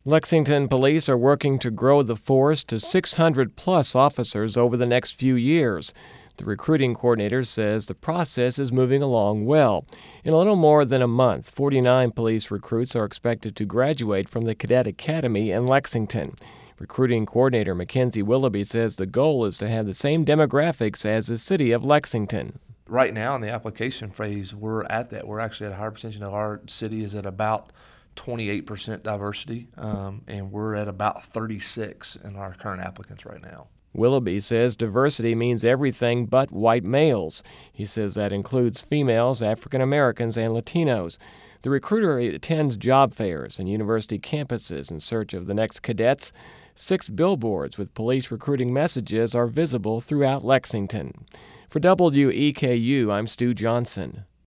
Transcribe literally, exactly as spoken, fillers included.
Lexington police are working to grow the force to six hundred plus officers over the next few years. The recruiting coordinator says the process is moving along well. In a little more than a month, forty-nine police recruits are expected to graduate from the Cadet Academy in Lexington. Recruiting coordinator Mackenzie Willoughby says the goal is to have the same demographics as the city of Lexington. Right now in the application phase, we're at that. We're actually at a higher percentage. Of our city is at about twenty-eight percent diversity, um, and we're at about thirty-six in our current applicants right now. Willoughby says diversity means everything but white males. He says that includes females, African Americans, and Latinos. The recruiter attends job fairs and university campuses in search of the next cadets. Six billboards with police recruiting messages are visible throughout Lexington. For W E K U, I'm Stu Johnson.